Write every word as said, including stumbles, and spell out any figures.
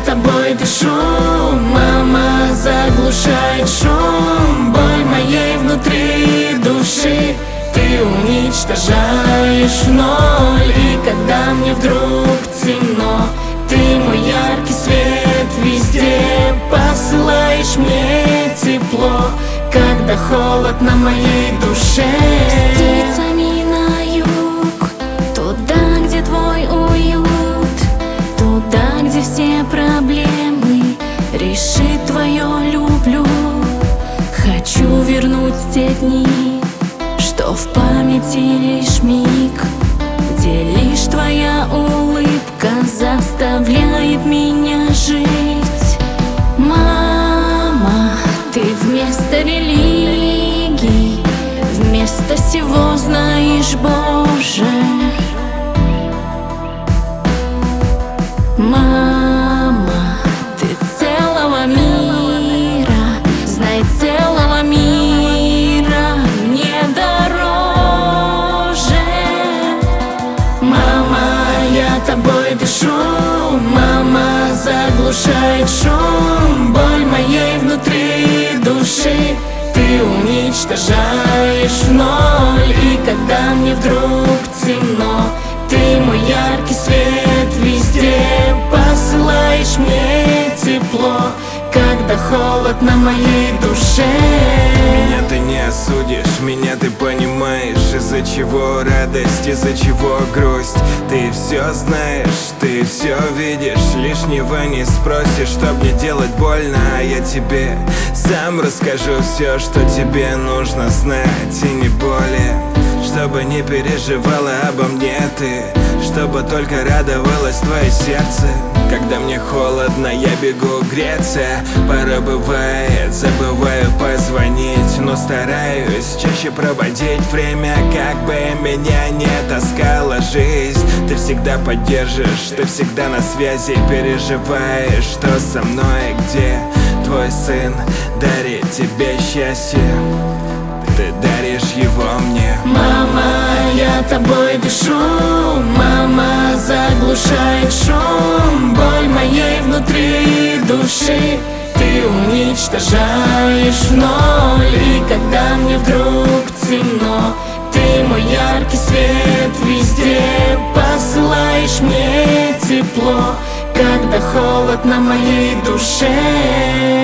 тобой дышу. Мама заглушает шум, боль моей внутри души ты уничтожаешь в ноль. И когда мне вдруг темно, ты мой яркий свет везде, посылаешь мне тепло, когда холод на моей душе. С птицами на юг, туда, где твой уют, туда, где все проблемы решит твое люблю. Хочу вернуть те дни, что в памяти лишь миг, где лишь твоя улыбка заставляет меня жить. Мама, ты вместо религии, вместо всего знаешь Боже. Мама, ты целого мира, знай, целого мира мне дороже. Мама, я тобой дышу. Мама заглушает шум, боль моей внутри души ты уничтожаешь в ноль. И когда мне вдруг темно, ты мой яркий свет везде, посылаешь мне тепло, когда холод на моей душе. Меня ты не осудишь, меня ты понимаешь, из-за чего радость, из-за чего грусть. Ты все знаешь, ты все видишь, лишнего не спросишь, чтоб не делать больно. А я тебе сам расскажу все, что тебе нужно знать, и не более. Чтобы не переживала обо мне ты, чтобы только радовалось твое сердце. Когда мне холодно, я бегу греться. Порой бывает, забываю позвонить, но стараюсь чаще проводить время, как бы меня не таскала жизнь. Ты всегда поддержишь, ты всегда на связи, переживаешь, что со мной, где твой сын дарит тебе счастье, ты даришь его мне. Мама, я тобой дышу. Мама заглушает шум, боль моей внутри души ты уничтожаешь в ноль. И когда мне вдруг темно, ты мой яркий свет везде, посылаешь мне тепло, когда холод на моей душе.